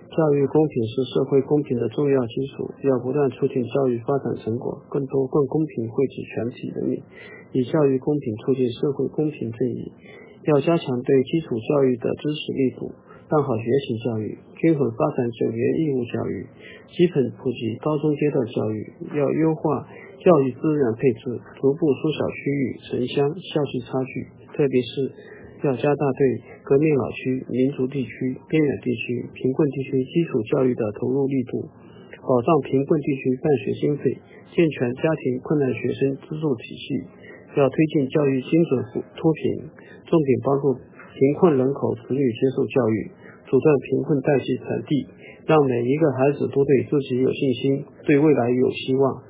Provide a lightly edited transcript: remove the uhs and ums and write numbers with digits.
教育公平是社会公平的重要基础，要不断促进教育发展成果更多更公平惠及全体人民，以教育公平促进社会公平正义。要加强对基础教育的支持力度，办好学习教育，均衡发展9年义务教育，基本普及高中阶段教育。要优化教育资源配置，逐步缩小区域、城乡、校际差距，特别是要加大对革命老区、民族地区、边远地区、贫困地区基础教育的投入力度，保障贫困地区办学经费，健全家庭困难学生资助体系。要推进教育精准脱贫，重点帮助贫困人口子女接受教育，阻断贫困代际传递，让每一个孩子都对自己有信心，对未来有希望。